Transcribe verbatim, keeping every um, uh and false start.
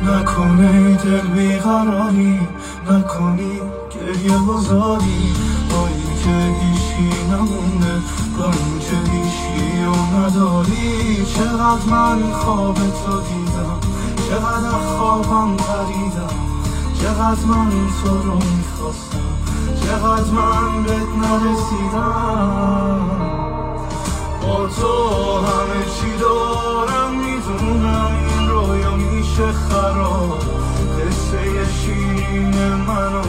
نکنه دل بیقراری، نکنی گریه بزاری با اینکه هیچی نمونده، با اینکه هیچی رو نداری. چقدر من خواب تو دیدم، چقدر خوابم پریدم، چقدر من تو رو میخواستم، چقدر من بهت نرسیدم. با تو همه چی دارم، میدونم این رویا میشه خراب. قصه شیرین من